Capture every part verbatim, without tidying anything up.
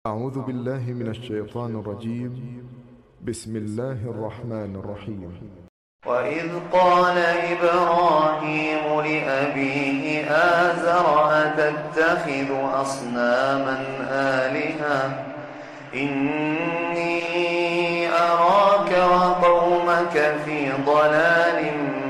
أعوذ بالله من الشيطان الرجيم. بسم الله الرحمن الرحيم. وإذ قال إبراهيم لأبيه آزر أتتخذ أصناما آلهة إني أراك وقومك في ضلال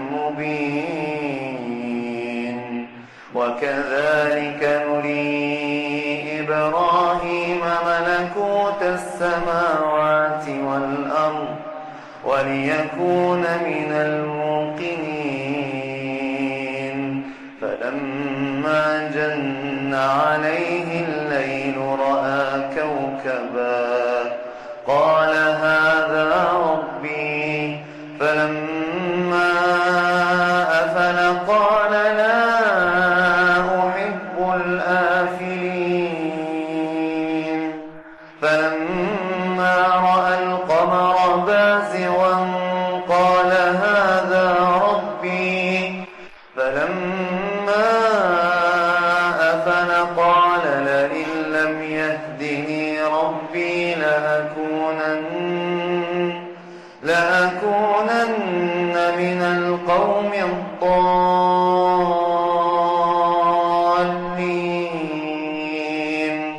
مبين وكذلك نري إبراهيم ملكوت السماوات والأرض وليكون من الموقنين فلما جن عليه الليل رأى كوكبا قال هذا ربي فلما أفل قال لا أحب الآفلين فلما رأى القمر بازغا قال هذا ربي فلما أفل قال لئن لم يهدني ربي لأكونن, لأكونن من القوم الضالين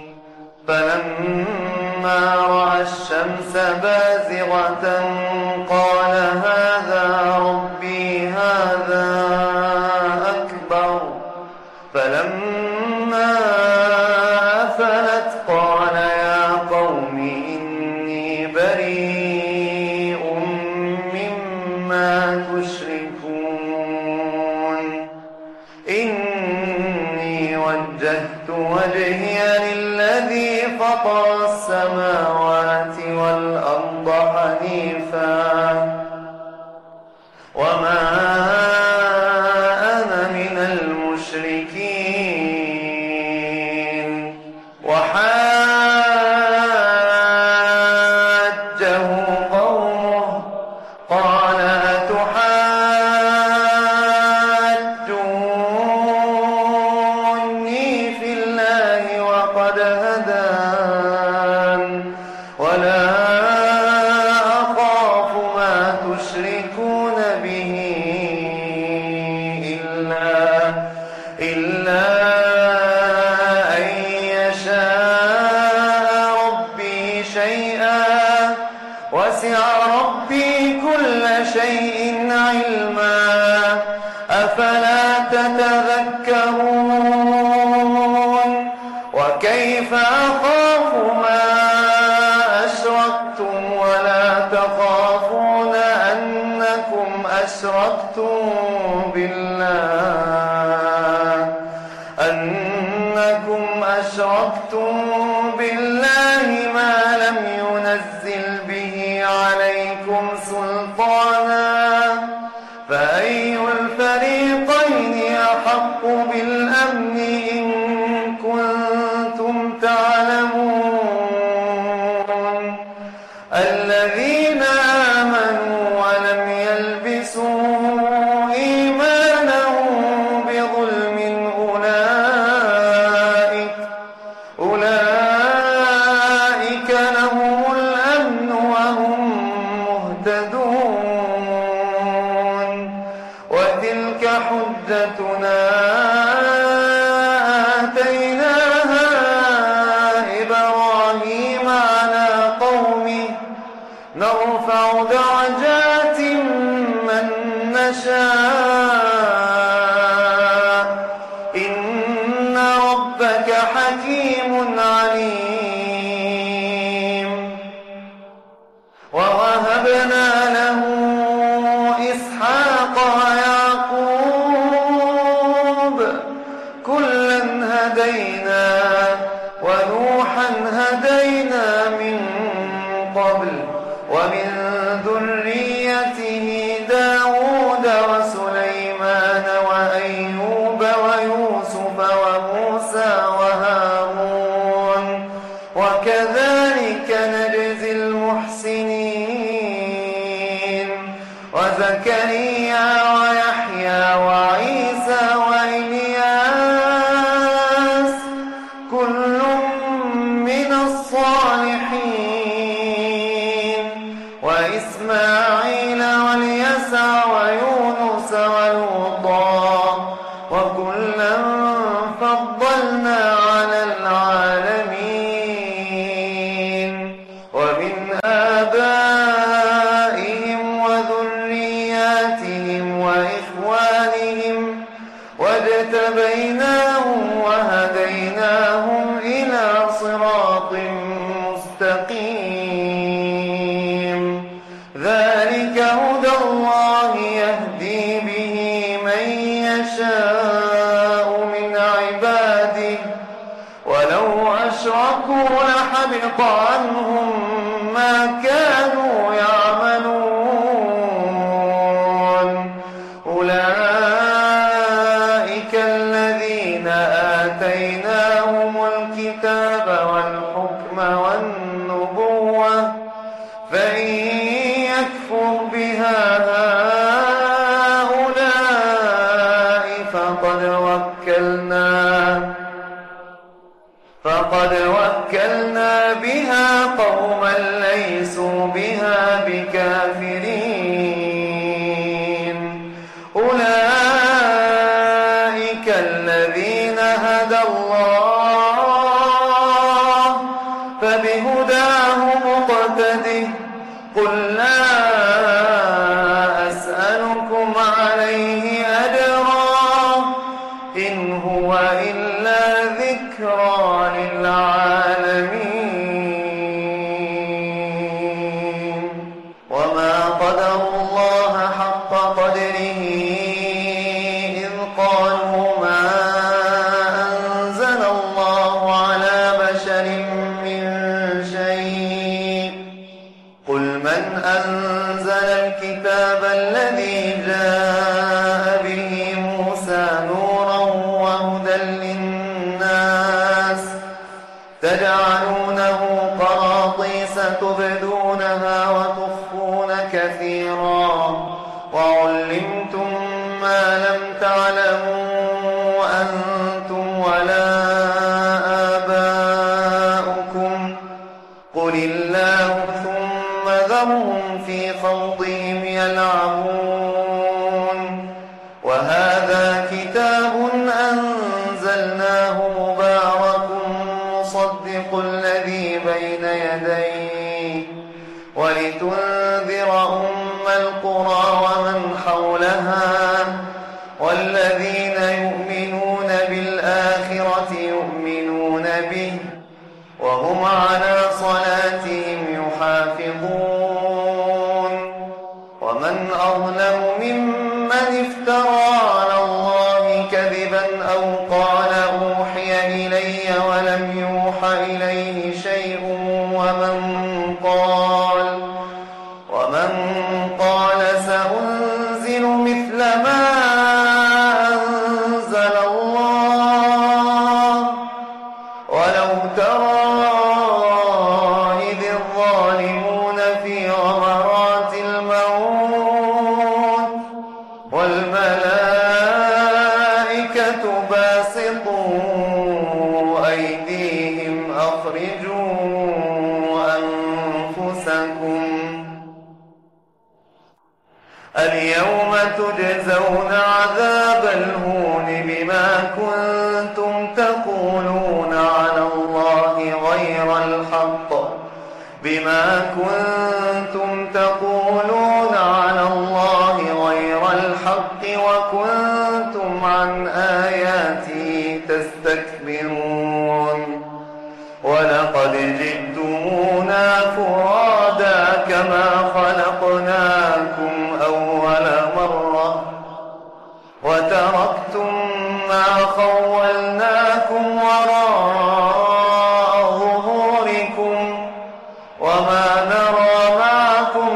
فلما رأى الشمس بازغة قال هذا ربي هذا أكبر فلما أفلت قال يا قوم إني بريء مما تشركون إني وجهت وجهي للذي فطر السماوات والأرض حنيفا وما أنا من المشركين وحاجه قومه قال أتحاجوني في الله وقد هدان ولا أخاف ما تشركون به إلا, إلا أن يشاء ربي شيئا وسع ربي كل شيء علما أفلا تتذكرون وكيف أخاف ما أشركتم ولا تخافون أنكم أشركتم بالله أنكم أشركتم بالله ما لم ينزل به عليكم سلطانا فأي الفريقين أحق بالأمن إن كنتم تعلمون الذين آمنوا ولم يلبسوا إيمانهم بظلم أولئك, أولئك لهم الأمن وهم مهتدون وتلك حجتنا آتيناها إبراهيم على قومه نرفع درجات من نشاء إن ربك حكيم عليم ووهبنا له إسحاق ويعقوب كلا هدينا ونوحا هدينا من قبل ومن ذريته داود وسليمان وأيوب ويوسف وموسى وهارون وكذلك نجزي المحسنين وزكريا ويحيى وعيسى وإلياس كل من الصالحين الصالحين وإسماعيل واليسع ويونس ولوطا وكلا فضلنا على العالمين ومن آبائهم وذرياتهم وإخوانهم واجتبيناهم وهديناهم إلى صراط مستقيم ذلك هدى الله يهدي به من يشاء من عباده ولو أشركوا لحبط عنهم ما كانوا يعملون أولئك الذين آتيناهم الكتاب والحكم والنبوة فإن يكفر بها هؤلاء فقد وكلنا فقد وكلنا بها قوما ليسوا بها بكافرين أولئك الذين هدى الله فبهداه مقتده قل لا أسألكم عليه أجرا إن هو إلا ذكرى للعالمين وما قدروا الله حق قدره إذ قالوا ما أنزل الله على بشر من شيء قل من أنزل الكتاب الذي جاء به موسى نورا وهدى للناس تجعلونه قراطيس تبدونها وتخفون كثيرا وعلمتم ما لم تعلموا أنتم ولا آباؤكم قل الله ثم ذرهم في خوضهم يلعبون وهذا كتاب أنزلناه مبارك مصدق الذي بين يديه ولتنذر أم القرى ومن حولها والذين يؤمنون بالآخرة يؤمنون به وهم على صلاتهم يحافظون ومن أظلم ممن افترى على الله كذبا أو قال أوحي إلي ولم يوحى إليه شيء ومن قال ومن قال سأنزل مثل ما أنزل الله ولو ترى إذ الظالمون في غمرات الموت والملائكة باسطوا أيديهم أخرجوا أنفسكم اليوم تجزون عذاب الهون بما كنتم تقولون على الله غير الحق بما كنتم تقولون على الله غير الحق وكنتم عن آياته تستكبرون ولقد جئتمونا فرادا كما خلقناكم أول مرة وتركتم ما خولناكم وراء ظهوركم وما نرى معكم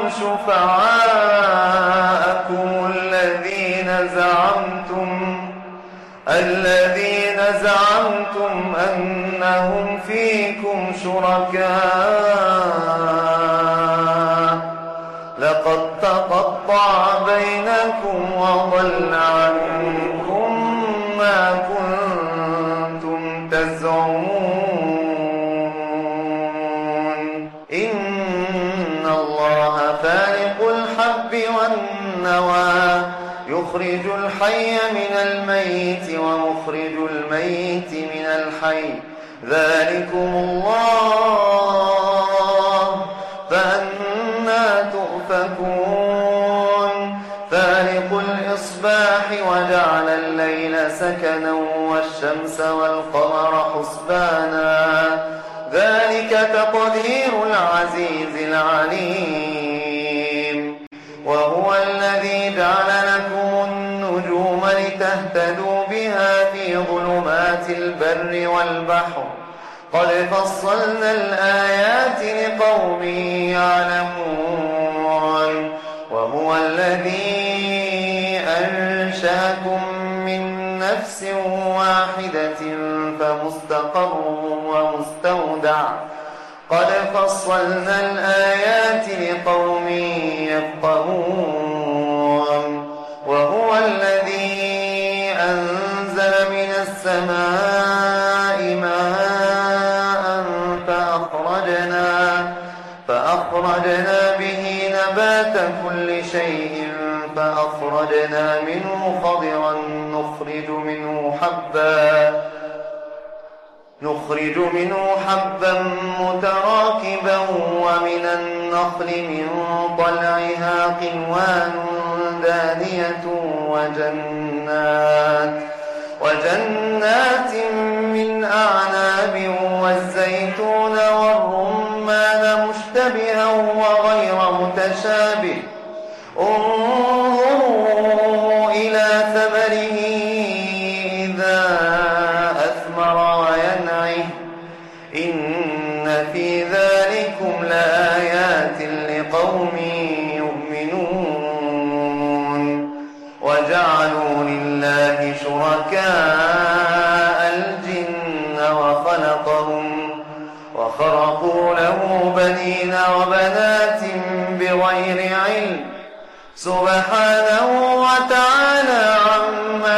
شفعاءكم الذين زعمتم الذين زعمتم أنهم فيكم شركاء لقد تقطع بينكم وضل عنكم ما كنتم تزعمون إن الله فالق الحب والنوى يخرج الحي من الميت ومخرج الميت من الحي ذلكم الله فأنى تؤفكون فالق الإصباح وجعل الليل سكنا والشمس والقمر حسبانا ذلك تقدير العزيز العليم وهو الذي جعل لكم النجوم لتهتدوا بها في ظلمات البر والبحر قد فصلنا الآيات لقوم يعلمون وهو الذي أنشأكم من نفس واحدة فمستقر ومستودع قد فصلنا الآيات لقوم يفقهون وهو الذي أنزل من السماء ماء فأخرجنا فأخرجنا به نبات كل شيء فأخرجنا منه خضرا نخرج منه حبا نخرج منه حبا متراكبا ومن النخل من طلعها قنوان دانية وجنات وجنات من أعناب والزيتون والرمان مشتبها وغير متشابه انظروا إلى ثمره إذا أثمر وينعه إن في ذلكم لآيات لقوم يؤمنون وجعلوا لله شركاء الجن وخلقهم وخرقوا له بنين وبنات بغير علم سبحانه وتعالى عما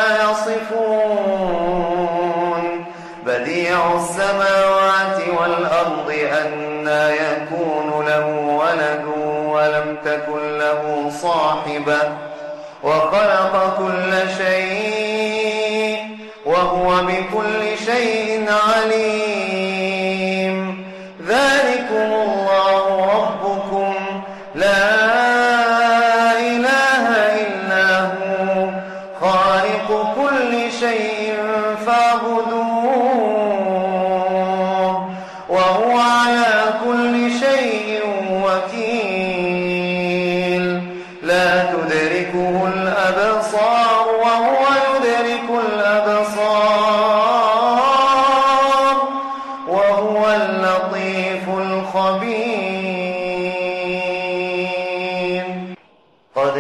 يصفون بديع السماوات والأرض أنى يكون له ولد ولم تكن له صاحبة وخلق كل شيء وهو بكل شيء عليم ذلكم الله ربكم لا إله إلا هو خالق كل شيء فاعبدوه وهو على كل شيء وكيل لا تدركه الأبصار وهو يدرك الأبصار وهو اللطيف الخبير قد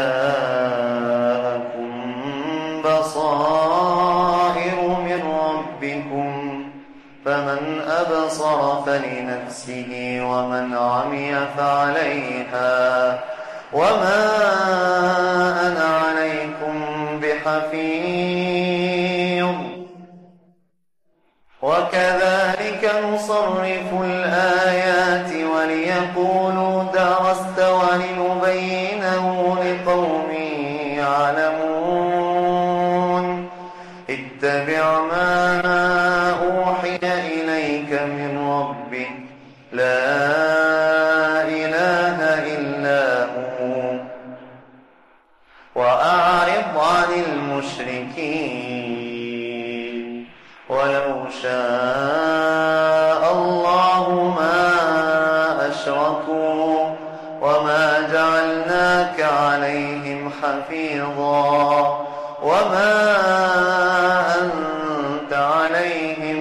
جاءكم بصائر من ربكم فمن أبصر فلنفسه ومن عمي فعليها وما أنا عليكم بحفيظ وكذلك نصرف الآيات وليقولوا درست ولنبينه لقوم يعلمون اتبع ما أوحي إليك من ربك لا إله إلا هو وأعرض عن المشركين ولو شاء الله ما أشركوا وما جعلناك عليهم حفيظا وما أنت عليهم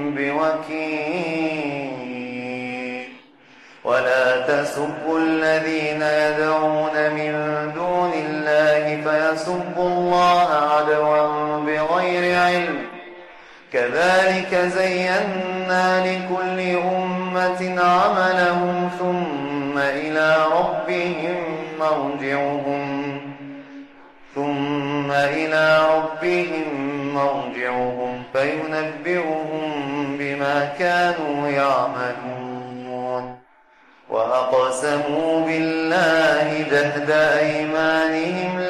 بوكيل ولا تسبوا الذين يدعون من دون الله فيسبوا الله عدوا بغير علم كذلك زينا لكل أمة عملهم ثم إلى ربهم مرجعهم ثم إلى ربهم مرجعهم فينبئهم بما كانوا يعملون وأقسموا بالله جهد أيمانهم